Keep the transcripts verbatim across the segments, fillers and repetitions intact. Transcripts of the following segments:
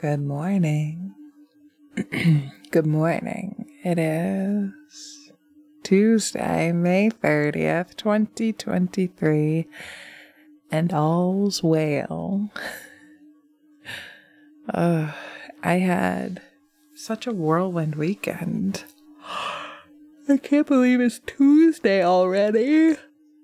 Good morning. Good morning. It is Tuesday, May thirtieth, twenty twenty-three, and all's well. uh, I had such a whirlwind weekend. I can't believe it's Tuesday already.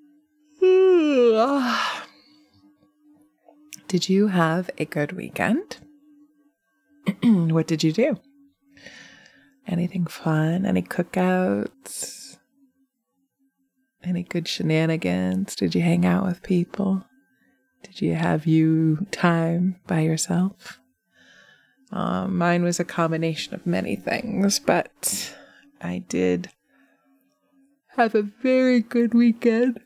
Did you have a good weekend? What did you do? Anything fun? Any cookouts? Any good shenanigans? Did you hang out with people? Did you have you time by yourself? Um, mine was a combination of many things, but I did have a very good weekend.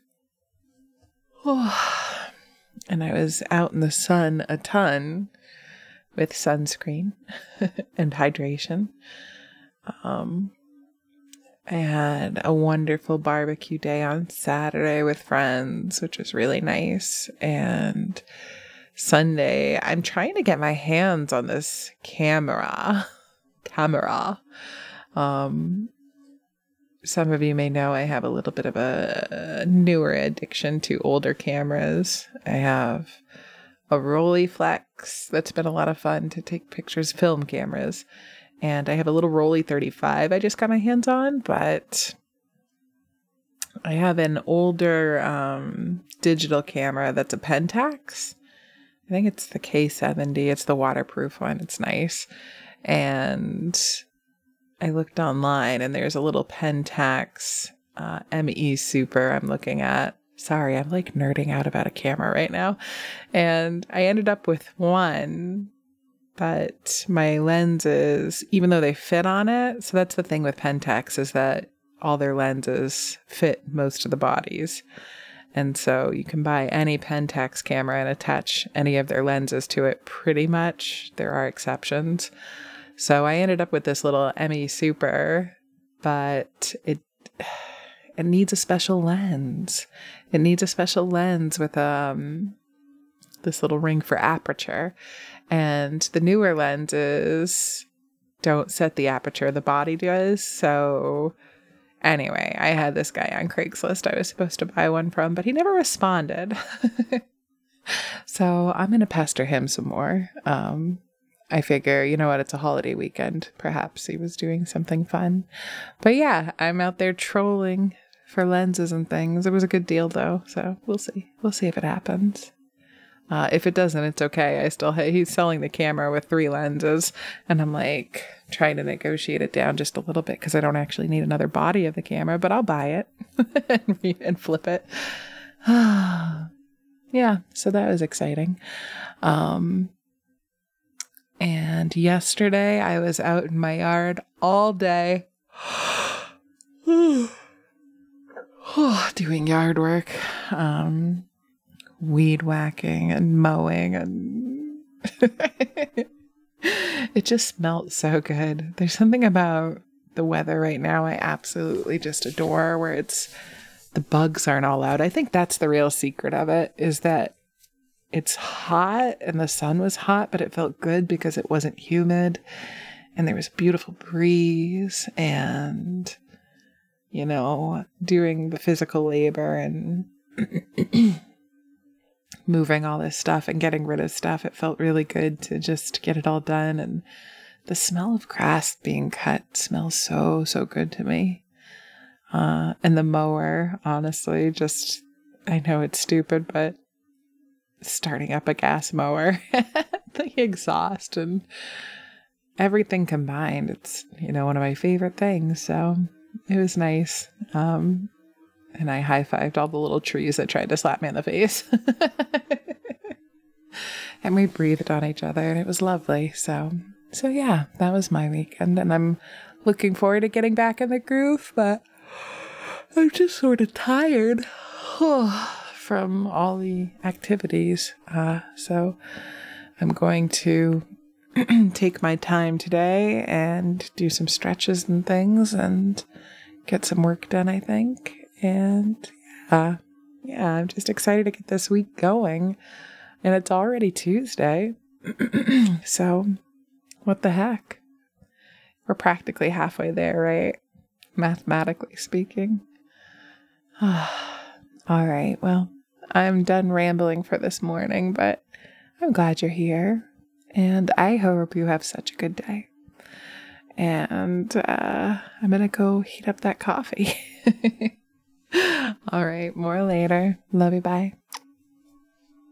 And I was out in the sun a ton with sunscreen and hydration. Um, I had a wonderful barbecue day on Saturday with friends, which was really nice. And Sunday, I'm trying to get my hands on this camera. Camera. Um, some of you may know I have a little bit of a newer addiction to older cameras. I have a Rolleiflex that's been a lot of fun to take pictures, film cameras. And I have a little Rolly thirty-five I just got my hands on, but I have an older um, digital camera that's a Pentax. I think it's the K seventy. It's the waterproof one. It's nice. And I looked online and there's a little Pentax uh, M E Super I'm looking at. Sorry, I'm like nerding out about a camera right now. And I ended up with one, but my lenses, even though they fit on it, so that's the thing with Pentax is that all their lenses fit most of the bodies. And so you can buy any Pentax camera and attach any of their lenses to it pretty much. There are exceptions. So I ended up with this little M E Super, but it it needs a special lens. It needs a special lens with um this little ring for aperture. And the newer lenses don't set the aperture, the body does. So anyway, I had this guy on Craigslist I was supposed to buy one from, but he never responded. So I'm going to pester him some more. Um, I figure, you know what, it's a holiday weekend. Perhaps he was doing something fun. But yeah, I'm out there trolling for lenses and things. It was a good deal though, so we'll see. We'll see if it happens. Uh, if it doesn't, it's okay. I still ha- he's selling the camera with three lenses, and I'm like trying to negotiate it down just a little bit because I don't actually need another body of the camera, but I'll buy it and, re- and flip it. Yeah, so that was exciting. Um, and yesterday I was out in my yard all day doing yard work. Um, weed whacking and mowing, and it just smelled so good. There's something about the weather right now I absolutely just adore, where it's the bugs aren't all out. I think that's the real secret of it, is that it's hot and the sun was hot, but it felt good because it wasn't humid and there was a beautiful breeze, and you know, doing the physical labor and moving all this stuff and getting rid of stuff, it felt really good to just get it all done. And the smell of grass being cut smells so, so good to me. Uh, and the mower, honestly, just, I know it's stupid, but starting up a gas mower, the exhaust and everything combined, it's, you know, one of my favorite things. So it was nice. Um, And I high-fived all the little trees that tried to slap me in the face. And we breathed on each other, and it was lovely. So, so yeah, that was my weekend. And I'm looking forward to getting back in the groove, but I'm just sort of tired from all the activities. Uh, so I'm going to take my time today and do some stretches and things and get some work done, I think. And yeah, yeah, I'm just excited to get this week going. And it's already Tuesday. So What the heck? We're practically halfway there, right? Mathematically speaking. All right, well, I'm done rambling for this morning, but I'm glad you're here. And I hope you have such a good day. And uh, I'm going to go heat up that coffee. All right, more later. Love you, bye.